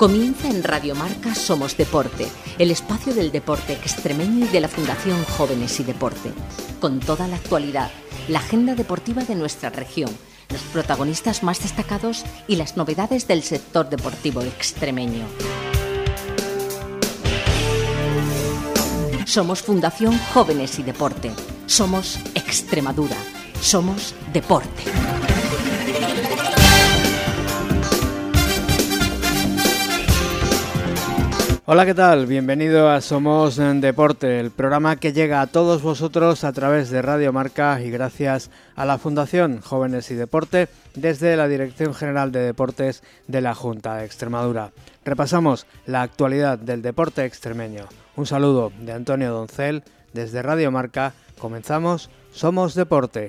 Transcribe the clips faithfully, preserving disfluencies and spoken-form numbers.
Comienza en Radio Marca Somos Deporte, el espacio del deporte extremeño y de la Fundación Jóvenes y Deporte. Con toda la actualidad, la agenda deportiva de nuestra región, los protagonistas más destacados y las novedades del sector deportivo extremeño. Somos Fundación Jóvenes y Deporte. Somos Extremadura. Somos Deporte. Hola, ¿qué tal? Bienvenido a Somos Deporte, el programa que llega a todos vosotros a través de Radio Marca y gracias a la Fundación Jóvenes y Deporte desde la Dirección General de Deportes de la Junta de Extremadura. Repasamos la actualidad del deporte extremeño. Un saludo de Antonio Doncel desde Radio Marca. Comenzamos Somos Deporte.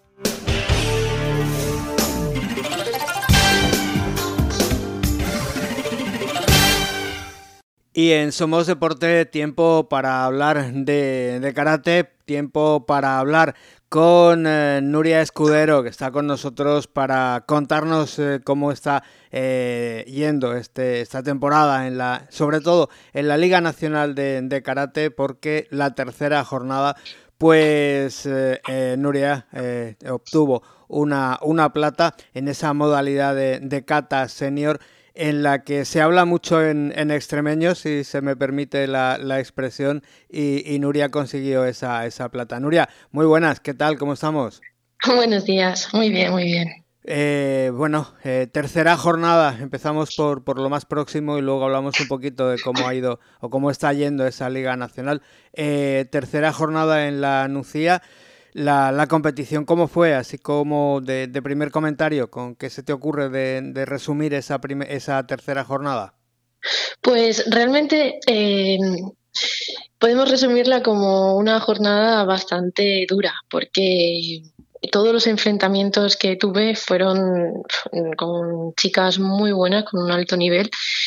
Y en Somos Deporte, tiempo para hablar de, de karate, tiempo para hablar con eh, Nuria Escudero, que está con nosotros para contarnos eh, cómo está eh, yendo este, esta temporada, en la, sobre todo en la Liga Nacional de, de Karate, porque la tercera jornada, pues eh, eh, Nuria eh, obtuvo una, una plata en esa modalidad de, de kata senior, en la que se habla mucho en, en extremeño, si se me permite la, la expresión, y, y Nuria consiguió esa, esa plata. Nuria, muy buenas, ¿qué tal? ¿Cómo estamos? Buenos días, muy bien, muy bien. Eh, bueno, eh, tercera jornada, empezamos por, por lo más próximo y luego hablamos un poquito de cómo ha ido o cómo está yendo esa Liga Nacional. Eh, tercera jornada en la Nucía. La, la competición, ¿cómo fue? Así como de, de primer comentario, ¿con qué se te ocurre de, de resumir esa, prime, esa tercera jornada? Pues realmente eh, podemos resumirla como una jornada bastante dura, porque todos los enfrentamientos que tuve fueron con chicas muy buenas, con un alto nivel,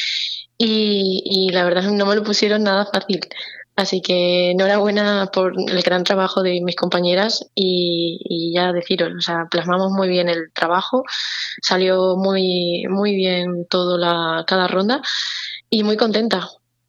y, y la verdad no me lo pusieron nada fácil. Así que enhorabuena por el gran trabajo de mis compañeras y, y ya deciros, o sea, plasmamos muy bien el trabajo, salió muy muy bien todo la cada ronda y muy contenta.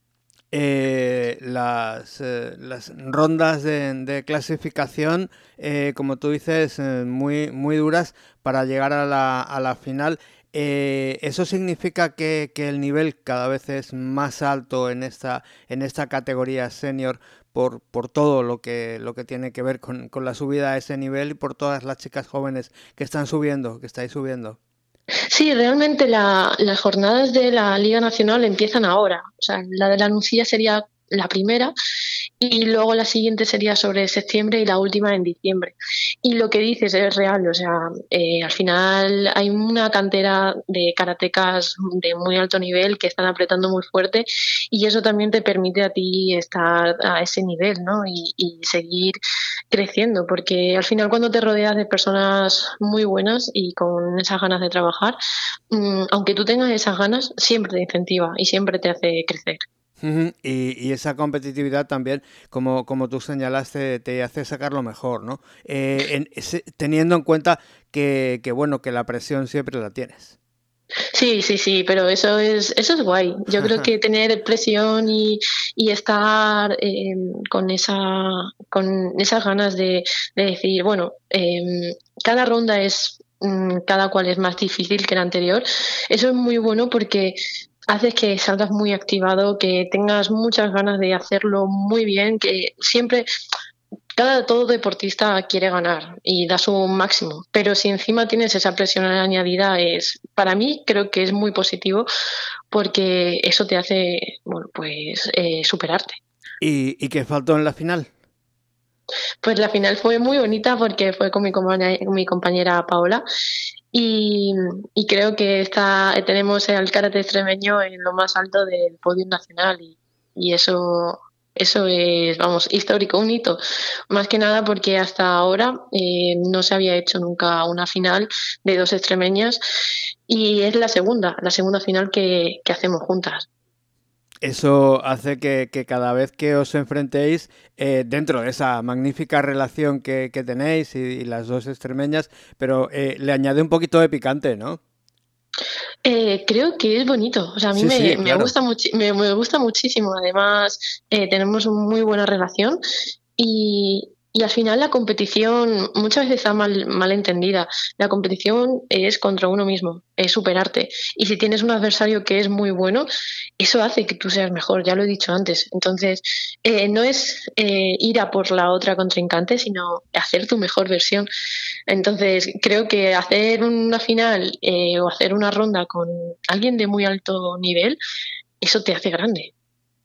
Eh, las, eh, las rondas de, de clasificación, eh, como tú dices, eh, muy, muy duras para llegar a la, a la final. Eh, ¿Eso significa que, que el nivel cada vez es más alto en esta, en esta categoría senior por, por todo lo que, lo que tiene que ver con, con la subida a ese nivel y por todas las chicas jóvenes que están subiendo, que estáis subiendo? Sí, realmente la, las jornadas de la Liga Nacional empiezan ahora. O sea, la de la Nucía sería la primera y luego la siguiente sería sobre septiembre y la última en diciembre. Y lo que dices es real, o sea, eh, al final hay una cantera de karatecas de muy alto nivel que están apretando muy fuerte y eso también te permite a ti estar a ese nivel, ¿no? Y, y seguir creciendo, porque al final cuando te rodeas de personas muy buenas y con esas ganas de trabajar, mmm, aunque tú tengas esas ganas, siempre te incentiva y siempre te hace crecer. Uh-huh. Y, y esa competitividad también, como, como tú señalaste, te hace sacar lo mejor, ¿no? Eh, en, ese, teniendo en cuenta que, que, bueno, que la presión siempre la tienes. Sí, sí, sí, pero eso es eso es guay. Yo creo que tener presión y, y estar eh, con esa con esas ganas de, de decir, bueno, eh, cada ronda es mm, cada cual es más difícil que la anterior. Eso es muy bueno porque haces que salgas muy activado, que tengas muchas ganas de hacerlo muy bien, que siempre cada todo deportista quiere ganar y da su máximo, pero si encima tienes esa presión añadida, es para mí creo que es muy positivo porque eso te hace, bueno, pues eh, superarte. ¿Y, ¿Y qué faltó en la final? Pues la final fue muy bonita porque fue con mi compañera, mi compañera Paola y, y creo que está, tenemos el karate extremeño en lo más alto del podio nacional y, y eso... Eso es, vamos, histórico, un hito. Más que nada porque hasta ahora eh, no se había hecho nunca una final de dos extremeñas y es la segunda, la segunda final que, que hacemos juntas. Eso hace que, que cada vez que os enfrentéis, eh, dentro de esa magnífica relación que, que tenéis y, y las dos extremeñas, pero eh, le añade un poquito de picante, ¿no? Eh, creo que es bonito, o sea, a mí Sí, sí, me, me claro. gusta muchi- me, me gusta muchísimo. Además, eh, tenemos una muy buena relación y, y al final la competición muchas veces está mal, mal entendida. La competición es contra uno mismo, es superarte. Y si tienes un adversario que es muy bueno, eso hace que tú seas mejor, ya lo he dicho antes. Entonces, eh, no es eh, ir a por la otra contrincante, sino hacer tu mejor versión. Entonces, creo que hacer una final eh, o hacer una ronda con alguien de muy alto nivel, eso te hace grande.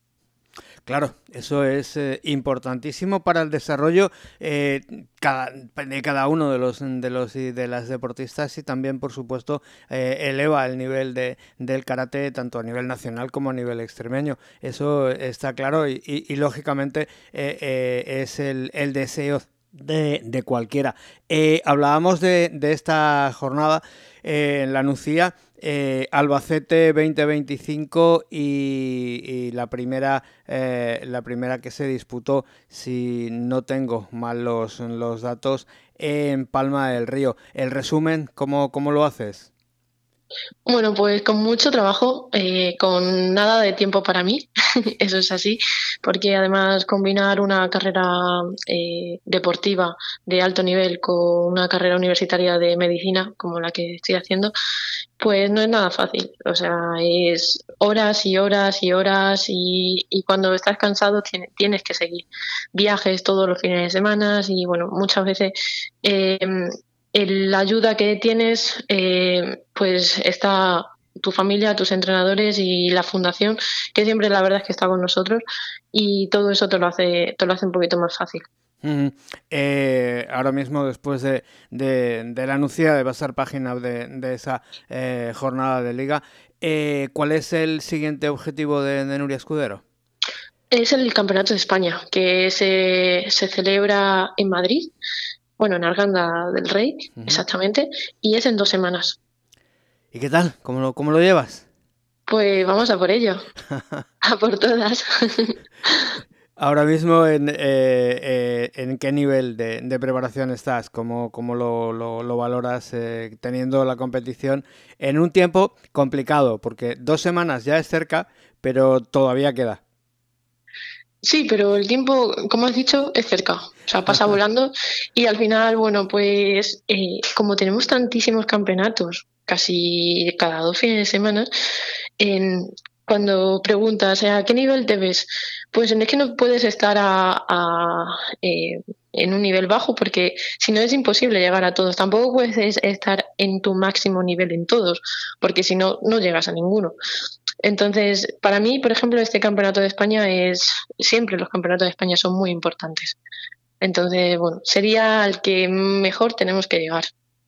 Claro, eso es eh, importantísimo para el desarrollo eh, cada, de cada uno de los de los y de las deportistas y también, por supuesto, eh, eleva el nivel de, del karate tanto a nivel nacional como a nivel extremeño. Eso está claro y, y, y lógicamente eh, eh, es el, el deseo de, de cualquiera. Eh, hablábamos de, de esta jornada eh, en la Nucía. Eh, Albacete veinte veinticinco y, y la primera eh, la primera que se disputó, si no tengo mal los, los datos, en Palma del Río. El resumen, ¿cómo, cómo lo haces? Bueno, pues con mucho trabajo, eh, con nada de tiempo para mí, eso es así, porque además combinar una carrera eh, deportiva de alto nivel con una carrera universitaria de medicina, como la que estoy haciendo, pues no es nada fácil. O sea, es horas y horas y horas y, y cuando estás cansado tiene- tienes que seguir. Viajes todos los fines de semana y bueno, muchas veces eh, el- la ayuda que tienes, eh, pues está tu familia, tus entrenadores y la fundación, que siempre la verdad es que está con nosotros y todo eso te lo hace, te lo hace un poquito más fácil. Mm, eh, ahora mismo, después de, de, de la anuncia de pasar página de, de esa eh, jornada de liga, eh, ¿cuál es el siguiente objetivo de, de Nuria Escudero? Es el Campeonato de España, que se, se celebra en Madrid, bueno, en Arganda del Rey, Uh-huh. exactamente, y es en dos semanas. ¿Y qué tal? ¿Cómo lo, cómo lo llevas? Pues vamos a por ello, a por todas. Ahora mismo, ¿en, eh, eh, ¿en qué nivel de, de preparación estás? ¿Cómo, cómo lo, lo, lo valoras eh, teniendo la competición en un tiempo complicado? Porque dos semanas ya es cerca, pero todavía queda. Sí, pero el tiempo, como has dicho, es cerca, o sea, pasa volando y al final, bueno, pues eh, como tenemos tantísimos campeonatos, casi cada dos fines de semana, en, cuando preguntas a qué nivel te ves, pues es que no puedes estar a, a, eh, en un nivel bajo porque si no es imposible llegar a todos. Tampoco puedes estar en tu máximo nivel en todos porque si no, no llegas a ninguno. Entonces, para mí, por ejemplo, este campeonato de España es, siempre los campeonatos de España son muy importantes. Entonces, bueno, sería al que mejor tenemos que llegar.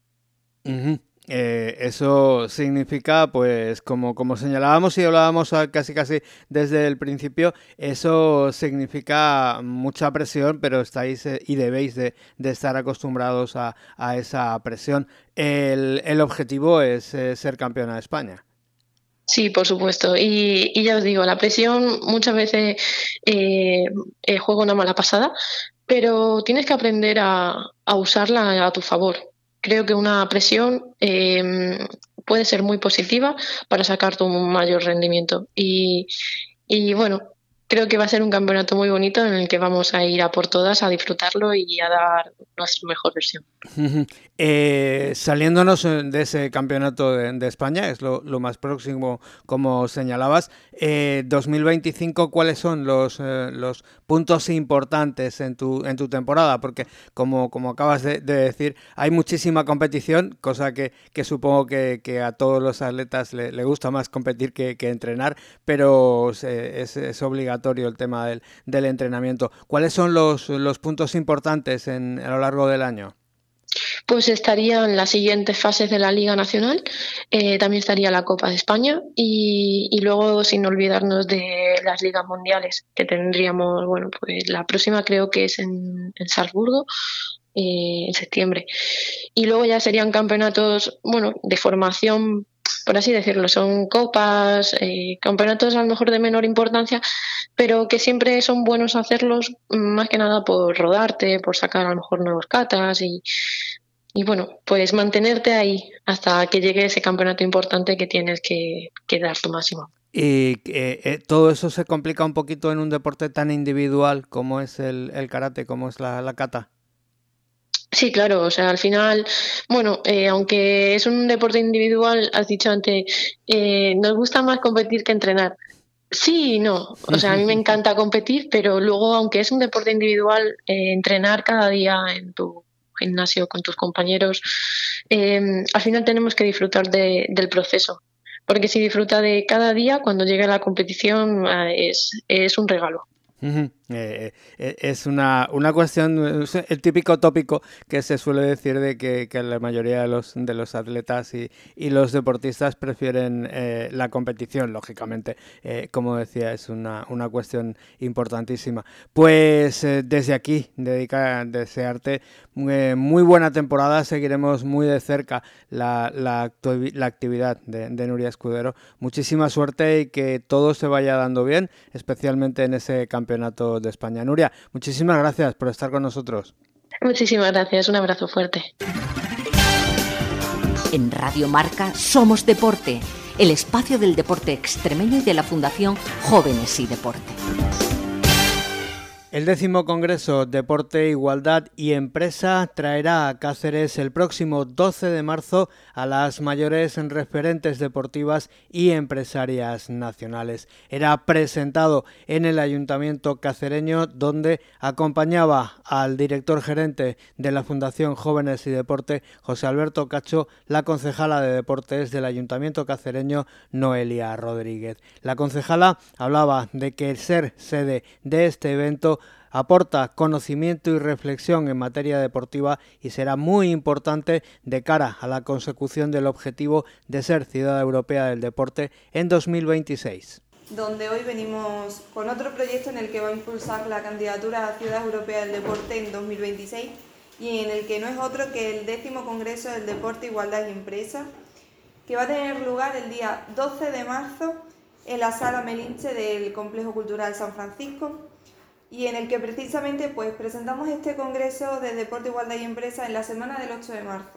Uh-huh. Eh, eso significa, pues, como, como señalábamos y hablábamos a- casi casi desde el principio, eso significa mucha presión, pero estáis eh, y debéis de, de estar acostumbrados a, a esa presión. El, el objetivo es eh, ser campeona de España. Sí, por supuesto. Y, y ya os digo, la presión muchas veces eh, eh, juega una mala pasada, pero tienes que aprender a, a usarla a tu favor. Creo que una presión eh, puede ser muy positiva para sacar tu mayor rendimiento. Y, y bueno, creo que va a ser un campeonato muy bonito en el que vamos a ir a por todas, a disfrutarlo y a dar nuestra mejor versión. Ujú. Eh, saliéndonos eh, de ese campeonato de, de España, es lo, lo más próximo, como señalabas, eh, dos mil veinticinco, ¿cuáles son los, eh, los puntos importantes en tu, en tu temporada? Porque, como, como acabas de, de decir, hay muchísima competición, cosa que, que supongo que, que a todos los atletas le, le gusta más competir que, que entrenar, pero se, es, es obligatorio el tema del, del entrenamiento. ¿Cuáles son los, los puntos importantes en, a lo largo del año? Pues estarían las siguientes fases de la Liga Nacional, eh, también estaría la Copa de España y, y luego sin olvidarnos de las ligas mundiales que tendríamos, bueno, pues la próxima creo que es en, en Salzburgo, eh, en septiembre. Y luego ya serían campeonatos, bueno, de formación, por así decirlo, son copas, eh, campeonatos a lo mejor de menor importancia, pero que siempre son buenos hacerlos más que nada por rodarte, por sacar a lo mejor nuevos catas y y bueno, pues mantenerte ahí hasta que llegue ese campeonato importante que tienes que, que dar tu máximo. Y eh, eh, todo eso se complica un poquito en un deporte tan individual como es el, el karate, como es la, la kata. Sí, claro, o sea, al final, bueno, eh, aunque es un deporte individual, has dicho antes, eh, nos gusta más competir que entrenar. Sí y no, o sea, a mí me encanta competir, pero luego, aunque es un deporte individual, eh, entrenar cada día en tu gimnasio con tus compañeros, eh, al final tenemos que disfrutar de, del proceso, porque si disfruta de cada día, cuando llegue a la competición eh, es, es un regalo. Uh-huh. Eh, eh, es una, una cuestión, el típico tópico que se suele decir de que, que la mayoría de los, de los atletas y, y los deportistas prefieren eh, la competición, lógicamente, eh, como decía, es una, una cuestión importantísima. Pues eh, desde aquí, dedica, desearte eh, muy buena temporada, seguiremos muy de cerca la, la, la actividad de, de Nuria Escudero. Muchísima suerte y que todo se vaya dando bien, especialmente en ese campeonato de España. Nuria, muchísimas gracias por estar con nosotros. Muchísimas gracias, un abrazo fuerte. En Radio Marca somos deporte, el espacio del deporte extremeño y de la Fundación Jóvenes y Deporte. El décimo Congreso Deporte, Igualdad y Empresa traerá a Cáceres el próximo doce de marzo a las mayores referentes deportivas y empresarias nacionales. Era presentado en el Ayuntamiento cacereño, donde acompañaba al director gerente de la Fundación Jóvenes y Deporte, José Alberto Cacho, la concejala de Deportes del Ayuntamiento cacereño, Noelia Rodríguez. La concejala hablaba de que el ser sede de este evento aporta conocimiento y reflexión en materia deportiva y será muy importante de cara a la consecución del objetivo de ser Ciudad Europea del Deporte en dos mil veintiséis. Donde hoy venimos con otro proyecto en el que va a impulsar la candidatura a Ciudad Europea del Deporte en dos mil veintiséis y en el que no es otro que el décimo Congreso del Deporte, Igualdad y Empresa, que va a tener lugar el día doce de marzo en la Sala Melinche del Complejo Cultural San Francisco, y en el que precisamente pues presentamos este Congreso de Deporte, Igualdad y Empresa en la semana del ocho de marzo,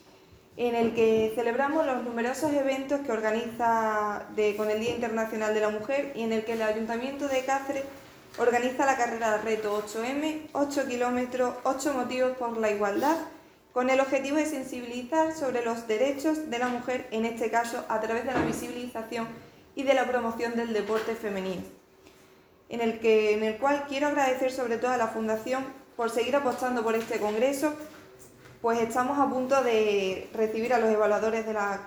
en el que celebramos los numerosos eventos que organiza de, con el Día Internacional de la Mujer, y en el que el Ayuntamiento de Cáceres organiza la carrera Reto ocho eme, ocho kilómetros, ocho motivos por la igualdad, con el objetivo de sensibilizar sobre los derechos de la mujer, en este caso a través de la visibilización y de la promoción del deporte femenino. En el, que, en el cual quiero agradecer sobre todo a la Fundación por seguir apostando por este congreso, pues estamos a punto de recibir a los evaluadores de la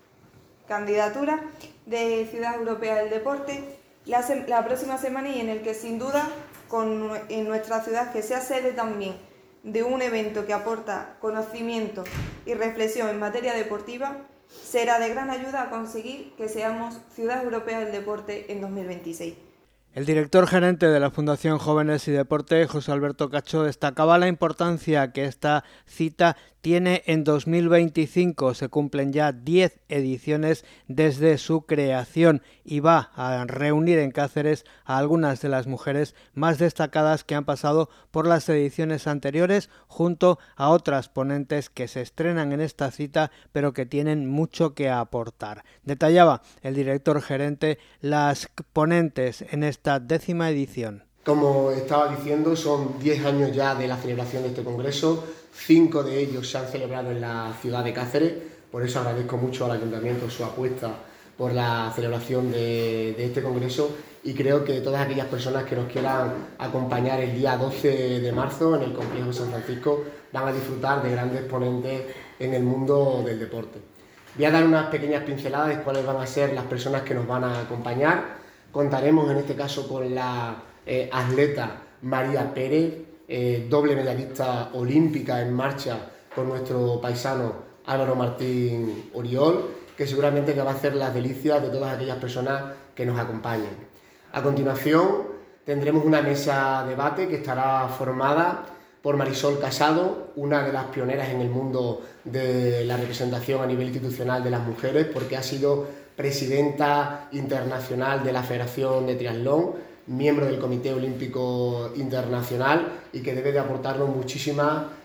candidatura de Ciudad Europea del Deporte la, la próxima semana, y en el que sin duda con, en nuestra ciudad, que sea sede también de un evento que aporta conocimiento y reflexión en materia deportiva, será de gran ayuda a conseguir que seamos Ciudad Europea del Deporte en dos mil veintiséis. El director gerente de la Fundación Jóvenes y Deporte, José Alberto Cacho, destacaba la importancia que esta cita tiene en dos mil veinticinco. Se cumplen ya diez ediciones desde su creación y va a reunir en Cáceres a algunas de las mujeres más destacadas que han pasado por las ediciones anteriores, junto a otras ponentes que se estrenan en esta cita pero que tienen mucho que aportar. Detallaba el director gerente las ponentes en esta décima edición. Como estaba diciendo, son diez años ya de la celebración de este congreso, cinco de ellos se han celebrado en la ciudad de Cáceres, por eso agradezco mucho al Ayuntamiento su apuesta por la celebración de, de este congreso, y creo que todas aquellas personas que nos quieran acompañar el día doce de marzo en el Complejo de San Francisco van a disfrutar de grandes ponentes en el mundo del deporte. Voy a dar unas pequeñas pinceladas de cuáles van a ser las personas que nos van a acompañar. Contaremos en este caso con la eh, atleta María Pérez, eh, doble medallista olímpica en marcha con nuestro paisano Álvaro Martín Oriol, que seguramente que va a hacer las delicias de todas aquellas personas que nos acompañen. A continuación tendremos una mesa debate que estará formada por Marisol Casado, una de las pioneras en el mundo de la representación a nivel institucional de las mujeres, porque ha sido presidenta internacional de la Federación de Triatlón, miembro del Comité Olímpico Internacional, y que debe de aportarnos muchísima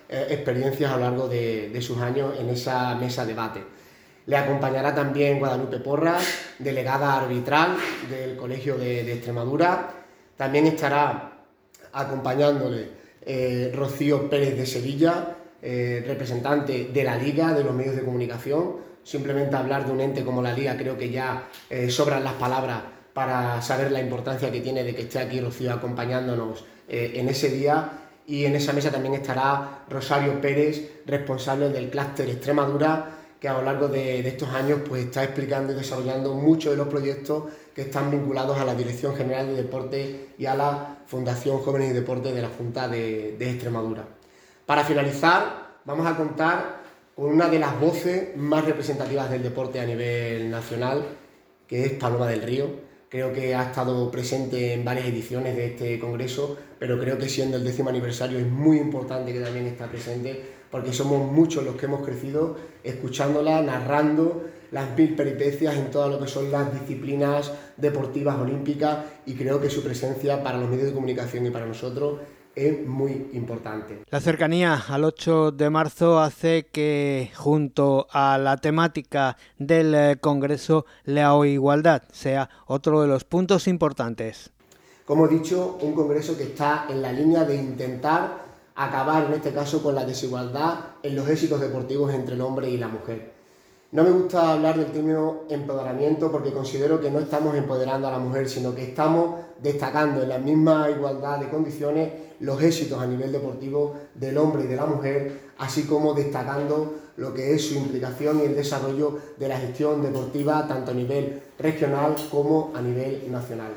eh, experiencias a lo largo de, de sus años en esa mesa de debate. Le acompañará también Guadalupe Porras, delegada arbitral del Colegio de, de Extremadura. También estará acompañándole eh, Rocío Pérez de Sevilla, eh, representante de la Liga, de los medios de comunicación. Simplemente hablar de un ente como la Liga, creo que ya eh, sobran las palabras para saber la importancia que tiene de que esté aquí Rocío acompañándonos eh, en ese día. Y en esa mesa también estará Rosario Pérez, responsable del clúster Extremadura, que a lo largo de, de estos años pues, está explicando y desarrollando muchos de los proyectos que están vinculados a la Dirección General de Deporte y a la Fundación Jóvenes y Deporte de la Junta de, de Extremadura. Para finalizar, vamos a contar con una de las voces más representativas del deporte a nivel nacional, que es Paloma del Río. Creo que ha estado presente en varias ediciones de este congreso, pero creo que siendo el décimo aniversario es muy importante que también esté presente, porque somos muchos los que hemos crecido escuchándola, narrando las mil peripecias en todo lo que son las disciplinas deportivas olímpicas, y creo que su presencia para los medios de comunicación y para nosotros es muy importante. La cercanía al ocho de marzo hace que, junto a la temática del Congreso, la igualdad sea otro de los puntos importantes. Como he dicho, un congreso que está en la línea de intentar acabar, en este caso, con la desigualdad en los éxitos deportivos entre el hombre y la mujer. No me gusta hablar del término empoderamiento, porque considero que no estamos empoderando a la mujer, sino que estamos destacando en la misma igualdad de condiciones los éxitos a nivel deportivo del hombre y de la mujer, así como destacando lo que es su implicación y el desarrollo de la gestión deportiva tanto a nivel regional como a nivel nacional.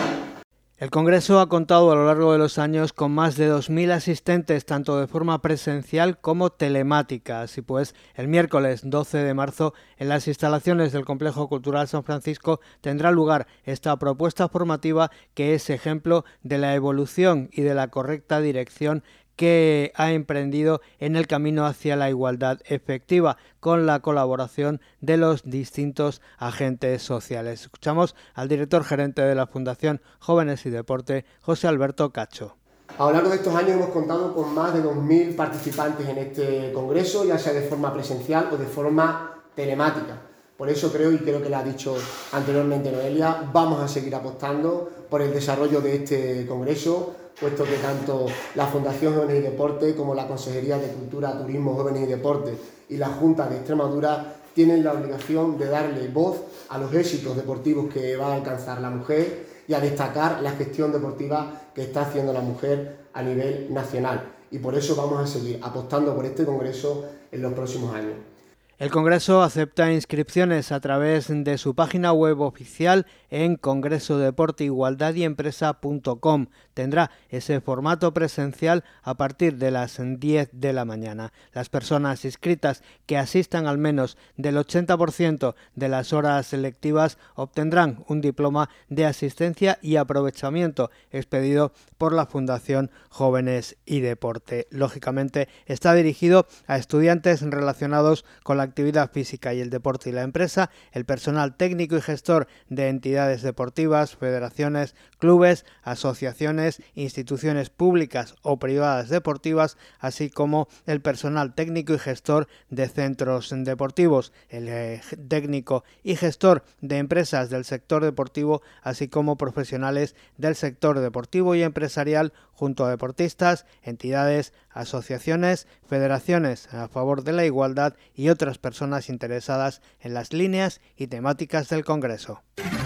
El Congreso ha contado a lo largo de los años con más de dos mil asistentes, tanto de forma presencial como telemática. Así pues, el miércoles doce de marzo, en las instalaciones del Complejo Cultural San Francisco, tendrá lugar esta propuesta formativa, que es ejemplo de la evolución y de la correcta dirección que ha emprendido en el camino hacia la igualdad efectiva, con la colaboración de los distintos agentes sociales. Escuchamos al director gerente de la Fundación Jóvenes y Deporte, José Alberto Cacho. A lo largo de estos años hemos contado con más de dos mil participantes en este congreso, ya sea de forma presencial o de forma telemática. Por eso creo, y creo que lo ha dicho anteriormente Noelia, vamos a seguir apostando por el desarrollo de este congreso, puesto que tanto la Fundación Jóvenes y Deporte como la Consejería de Cultura, Turismo, Jóvenes y Deporte y la Junta de Extremadura tienen la obligación de darle voz a los éxitos deportivos que va a alcanzar la mujer y a destacar la gestión deportiva que está haciendo la mujer a nivel nacional. Y por eso vamos a seguir apostando por este congreso en los próximos años. El Congreso acepta inscripciones a través de su página web oficial en congreso deporte igualdad y empresa punto com. Tendrá ese formato presencial a partir de las diez de la mañana. Las personas inscritas que asistan al menos del ochenta por ciento de las horas selectivas obtendrán un diploma de asistencia y aprovechamiento expedido por la Fundación Jóvenes y Deporte. Lógicamente, está dirigido a estudiantes relacionados con la actividad física y el deporte y la empresa, el personal técnico y gestor de entidades deportivas, federaciones, clubes, asociaciones, instituciones públicas o privadas deportivas, así como el personal técnico y gestor de centros deportivos, el eh, técnico y gestor de empresas del sector deportivo, así como profesionales del sector deportivo y empresarial, junto a deportistas, entidades, asociaciones, federaciones a favor de la igualdad y otras personas interesadas en las líneas y temáticas del Congreso.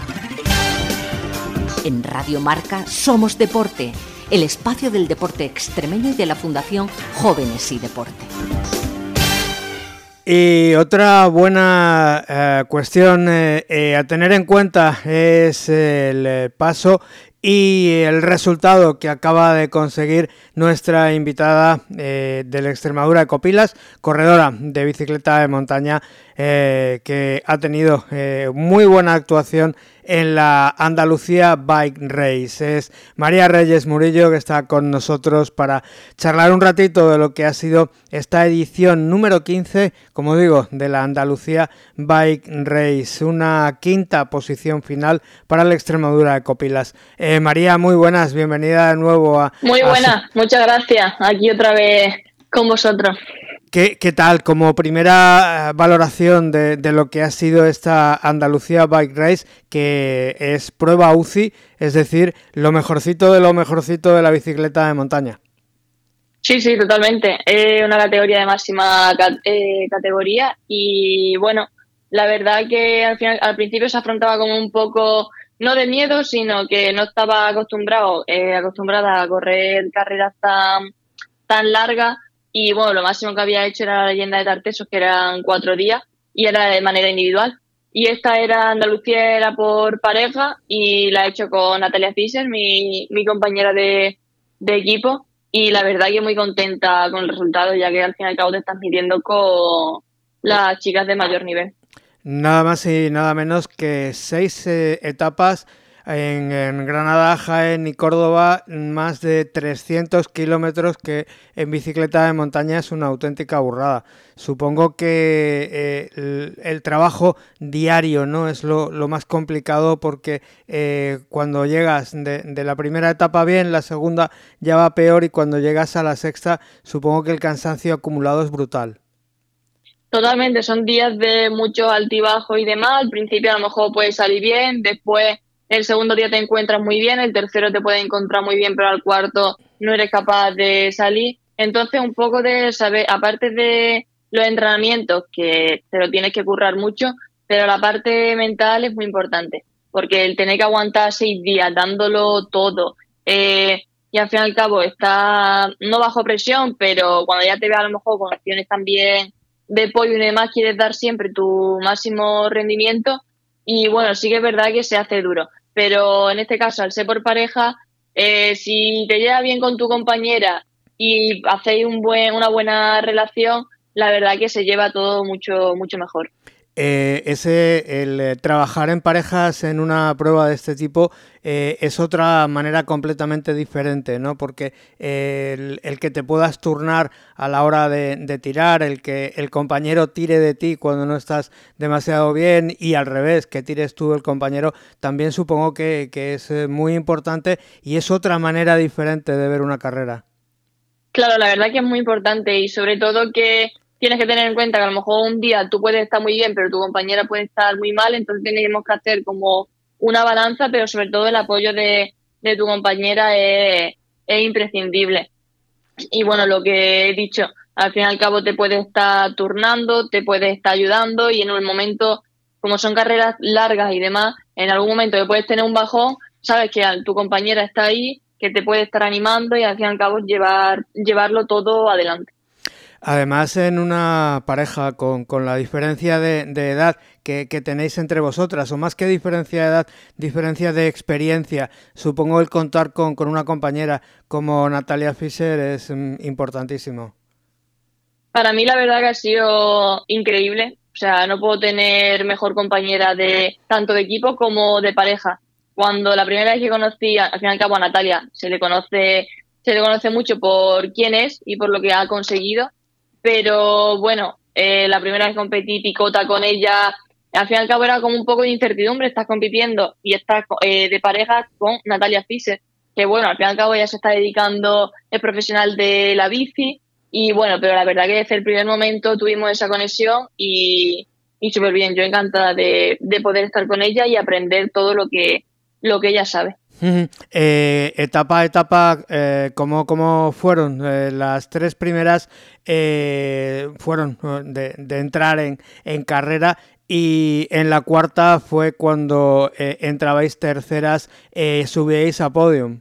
En Radio Marca somos deporte, el espacio del deporte extremeño y de la Fundación Jóvenes y Deporte. Y otra buena eh, cuestión eh, eh, a tener en cuenta es el eh, paso y el resultado que acaba de conseguir nuestra invitada eh, del Extremadura Ecopilas, corredora de bicicleta de montaña, eh, que ha tenido eh, muy buena actuación en la Andalucía Bike Race. Es María Reyes Murillo, que está con nosotros para charlar un ratito de lo que ha sido esta edición número quince, como digo, de la Andalucía Bike Race. Una quinta posición final para el Extremadura Ecopilas. Eh, María, muy buenas, bienvenida de nuevo a... Muy buenas, a... muchas gracias. Aquí otra vez Con vosotros. ¿Qué, qué tal? Como primera valoración de, de lo que ha sido esta Andalucía Bike Race, que es prueba U C I, es decir, lo mejorcito de lo mejorcito de la bicicleta de montaña. Sí, sí, totalmente. Es una categoría de máxima eh, categoría y bueno, la verdad que al final, al principio se afrontaba como un poco, no de miedo, sino que no estaba acostumbrado, eh, acostumbrada a correr carreras tan, tan largas. Y bueno, lo máximo que había hecho era la leyenda de Tartesos, que eran cuatro días, y era de manera individual. Y esta era Andalucía, era por pareja, y la he hecho con Natalia Fischer, mi, mi compañera de, de equipo. Y la verdad que muy contenta con el resultado, ya que al fin y al cabo te estás midiendo con las chicas de mayor nivel. Nada más y nada menos que seis eh, etapas en, en Granada, Jaén y Córdoba, más de trescientos kilómetros, que en bicicleta de montaña es una auténtica burrada. Supongo que eh, el, el trabajo diario, ¿no?, es lo, lo más complicado, porque eh, cuando llegas de, de la primera etapa bien, la segunda ya va peor, y cuando llegas a la sexta supongo que el cansancio acumulado es brutal. Totalmente, son días de mucho altibajo y demás. Al principio a lo mejor puede salir bien, después el segundo día te encuentras muy bien, el tercero te puede encontrar muy bien, pero al cuarto no eres capaz de salir. Entonces un poco de saber, aparte de los entrenamientos, que te lo tienes que currar mucho, pero la parte mental es muy importante, porque el tener que aguantar seis días dándolo todo, eh, y al fin y al cabo está no bajo presión, pero cuando ya te ves a lo mejor con acciones también de pollo y demás, quieres dar siempre tu máximo rendimiento. Y bueno, sí que es verdad que se hace duro, pero en este caso, al ser por pareja, eh, si te llevas bien con tu compañera y hacéis un buen, una buena relación, la verdad que se lleva todo mucho, mucho mejor. Eh, ese, el eh, trabajar en parejas en una prueba de este tipo eh, es otra manera completamente diferente, ¿no? Porque eh, el, el que te puedas turnar a la hora de, de tirar, el que el compañero tire de ti cuando no estás demasiado bien, y al revés, que tires tú del compañero, también supongo que, que es muy importante, y es otra manera diferente de ver una carrera. Claro, la verdad que es muy importante, y sobre todo que tienes que tener en cuenta que a lo mejor un día tú puedes estar muy bien, pero tu compañera puede estar muy mal, entonces tenemos que hacer como una balanza, pero sobre todo el apoyo de, de tu compañera es, es imprescindible. Y bueno, lo que he dicho, al fin y al cabo te puede estar turnando, te puede estar ayudando, y en un momento, como son carreras largas y demás, en algún momento que puedes tener un bajón, sabes que tu compañera está ahí, que te puede estar animando, y al fin y al cabo llevar, llevarlo todo adelante. Además, en una pareja con, con la diferencia de, de edad que, que tenéis entre vosotras, o más que diferencia de edad, diferencia de experiencia, supongo el contar con, con una compañera como Natalia Fischer es um, importantísimo. Para mí la verdad que ha sido increíble. O sea, no puedo tener mejor compañera de tanto de equipo como de pareja. Cuando la primera vez que conocí, al fin y al cabo, a Natalia, se le conoce, se le conoce mucho por quién es y por lo que ha conseguido. Pero bueno, eh, la primera vez competí picota con ella, al fin y al cabo era como un poco de incertidumbre. Estás compitiendo y estás eh, de pareja con Natalia Fischer, que bueno, al fin y al cabo ella se está dedicando, es profesional de la bici, y bueno, pero la verdad que desde el primer momento tuvimos esa conexión y, y súper bien. Yo encantada de, de poder estar con ella y aprender todo lo que, lo que ella sabe. Uh-huh. Eh, etapa a etapa, eh, ¿cómo, cómo fueron? Eh, las tres primeras eh, fueron de, de entrar en, en carrera, y en la cuarta fue cuando eh, entrabais terceras, eh, subíais a podium.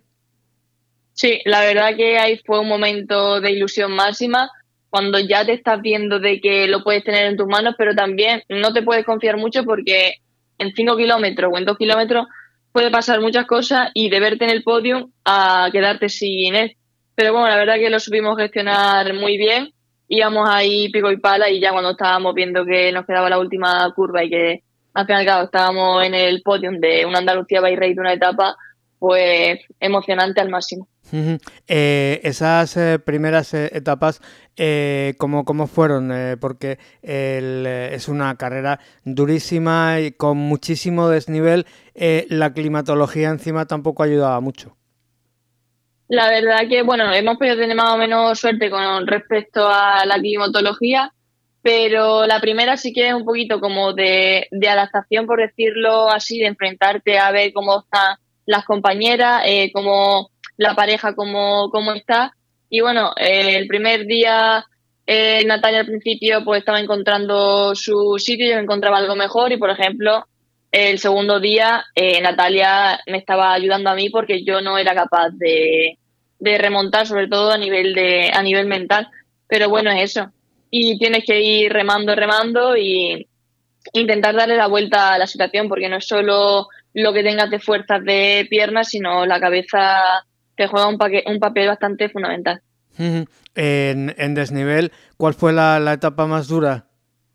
Sí, la verdad que ahí fue un momento de ilusión máxima, cuando ya te estás viendo de que lo puedes tener en tus manos, pero también no te puedes confiar mucho, porque en cinco kilómetros o en dos kilómetros puede pasar muchas cosas, y de verte en el podio a quedarte sin él. Pero bueno, la verdad que lo supimos gestionar muy bien, íbamos ahí pico y pala, y ya cuando estábamos viendo que nos quedaba la última curva y que al fin y al cabo estábamos en el podio de una Andalucía Bike Race de una etapa, pues emocionante al máximo. Uh-huh. Eh, esas eh, primeras eh, etapas, eh, ¿cómo, cómo fueron? Eh, porque el, eh, es una carrera durísima y con muchísimo desnivel. Eh, la climatología encima tampoco ayudaba mucho. La verdad que, bueno, hemos podido tener más o menos suerte con respecto a la climatología, pero la primera sí que es un poquito como de, de adaptación, por decirlo así, de enfrentarte a ver cómo están las compañeras, eh, cómo la pareja, cómo, cómo está. Y bueno, eh, el primer día eh, Natalia al principio pues estaba encontrando su sitio, yo encontraba algo mejor y, por ejemplo, el segundo día eh, Natalia me estaba ayudando a mí porque yo no era capaz de, de remontar, sobre todo a nivel de a nivel mental. Pero bueno, es eso. Y tienes que ir remando, remando y intentar darle la vuelta a la situación, porque no es solo lo que tengas de fuerzas de piernas, sino la cabeza te juega un, paque, un papel bastante fundamental. Uh-huh. En, en desnivel, ¿cuál fue la, la etapa más dura?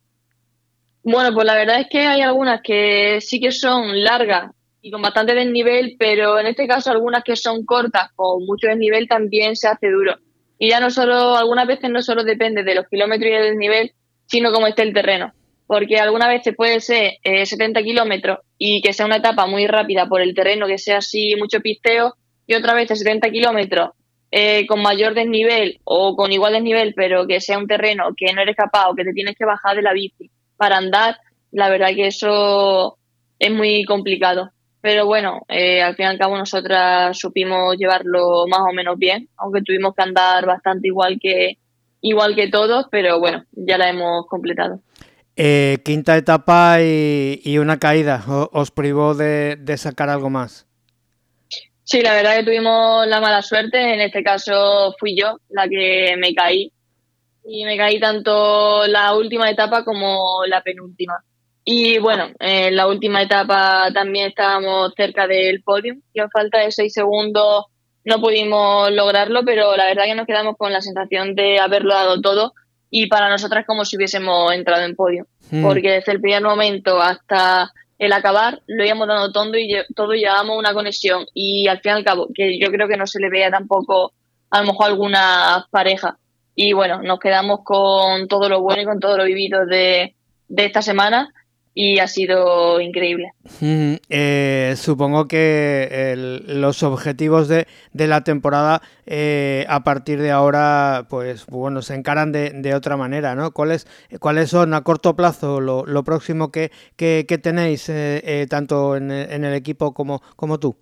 Bueno, pues la verdad es que hay algunas que sí que son largas y con bastante desnivel, pero en este caso algunas que son cortas con mucho desnivel también se hace duro. Y ya no solo, algunas veces no solo depende de los kilómetros y del desnivel, sino cómo esté el terreno. Porque algunas veces puede ser eh, setenta kilómetros y que sea una etapa muy rápida por el terreno, que sea así mucho pisteo, y otras veces setenta kilómetros eh, con mayor desnivel o con igual desnivel, pero que sea un terreno que no eres capaz o que te tienes que bajar de la bici para andar. La verdad que eso es muy complicado. Pero bueno, eh, al fin y al cabo nosotras supimos llevarlo más o menos bien, aunque tuvimos que andar bastante igual que, igual que todos, pero bueno, ya la hemos completado. Eh, quinta etapa y, y una caída, ¿O, ¿os privó de, de sacar algo más? Sí, la verdad que tuvimos la mala suerte, en este caso fui yo la que me caí, y me caí tanto la última etapa como la penúltima. Y bueno, en la última etapa también estábamos cerca del podio y a falta de seis segundos no pudimos lograrlo, pero la verdad que nos quedamos con la sensación de haberlo dado todo y para nosotras como si hubiésemos entrado en podio, mm. porque desde el primer momento hasta el acabar lo íbamos dando todo y todo llevábamos una conexión y al fin y al cabo, que yo creo que no se le veía tampoco a lo mejor a algunas parejas. Y bueno, nos quedamos con todo lo bueno y con todo lo vivido de, de esta semana y ha sido increíble. Mm, eh, supongo que el, los objetivos de, de la temporada eh, a partir de ahora pues bueno se encaran de, de otra manera, ¿no? ¿Cuáles, cuáles son a corto plazo lo, lo próximo que, que, que tenéis eh, eh, tanto en, en el equipo como, como tú?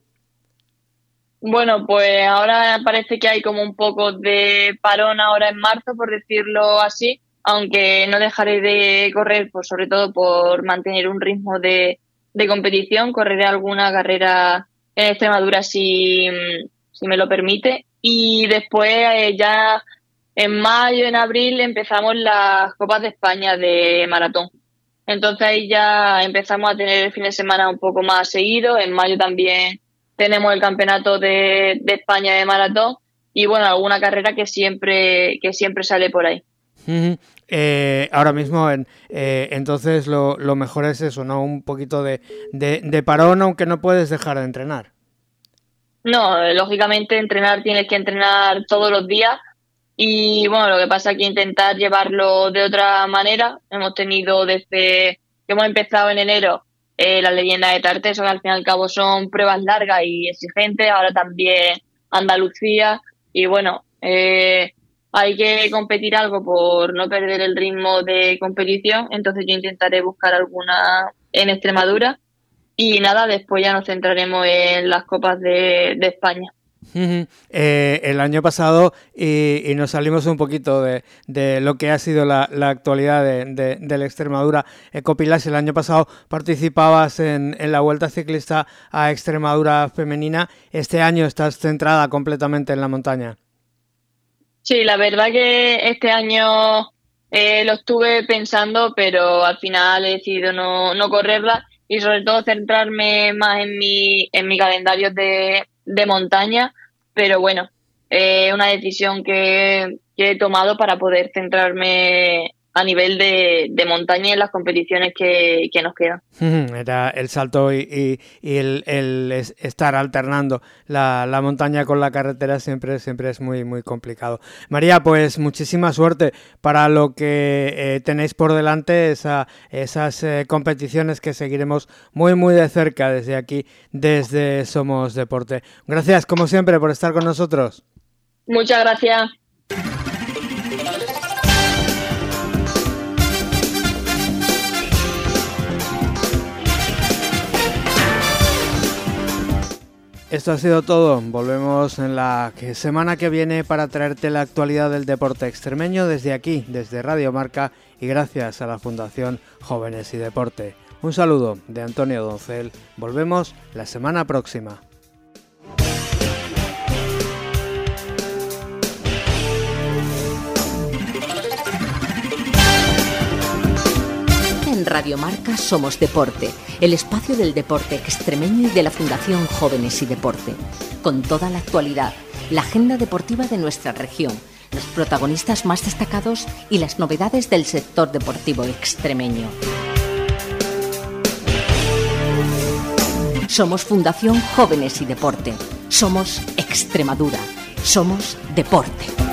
Bueno, pues ahora parece que hay como un poco de parón ahora en marzo, por decirlo así, aunque no dejaré de correr, pues sobre todo por mantener un ritmo de, de competición. Correré alguna carrera en Extremadura si, si me lo permite. Y después eh, ya en mayo, en abril, empezamos las Copas de España de maratón. Entonces ahí ya empezamos a tener el fin de semana un poco más seguido. En mayo también tenemos el campeonato de, de España de maratón y bueno, alguna carrera que siempre, que siempre sale por ahí. Uh-huh. Eh, ahora mismo, en, eh, entonces lo, lo mejor es eso, ¿no? Un poquito de, de, de parón, aunque no puedes dejar de entrenar. No, lógicamente entrenar tienes que entrenar todos los días y bueno, lo que pasa es que intentar llevarlo de otra manera. Hemos tenido desde que hemos empezado en enero Eh, las leyendas de Tarteso, que al fin y al cabo son pruebas largas y exigentes, ahora también Andalucía, y bueno, eh, hay que competir algo por no perder el ritmo de competición, entonces yo intentaré buscar alguna en Extremadura, y nada, después ya nos centraremos en las Copas de, de España. Uh-huh. Eh, el año pasado, y, y nos salimos un poquito de, de lo que ha sido la, la actualidad de, de, de la Extremadura. Eh, Copilas, el año pasado participabas en, en la Vuelta Ciclista a Extremadura femenina. Este año estás centrada completamente en la montaña. Sí, la verdad que este año eh, lo estuve pensando, pero al final he decidido no, no correrla y sobre todo centrarme más en mi, en mi calendario de, de montaña, pero bueno, es eh, una decisión que, que he tomado para poder centrarme a nivel de, de montaña en las competiciones que, que nos quedan. Era el salto y, y, y el, el estar alternando la, la montaña con la carretera siempre, siempre es muy, muy complicado. María, pues muchísima suerte para lo que eh, tenéis por delante, esa, esas eh, competiciones que seguiremos muy, muy de cerca desde aquí, desde Somos Deporte. Gracias, como siempre, por estar con nosotros. Muchas gracias. Esto ha sido todo. Volvemos en la semana que viene para traerte la actualidad del deporte extremeño desde aquí, desde Radio Marca, y gracias a la Fundación Jóvenes y Deporte. Un saludo de Antonio Doncel. Volvemos la semana próxima. En Radio Marca Somos Deporte, el espacio del deporte extremeño y de la Fundación Jóvenes y Deporte, con toda la actualidad, la agenda deportiva de nuestra región, los protagonistas más destacados y las novedades del sector deportivo extremeño. Somos Fundación Jóvenes y Deporte. Somos Extremadura. Somos Deporte.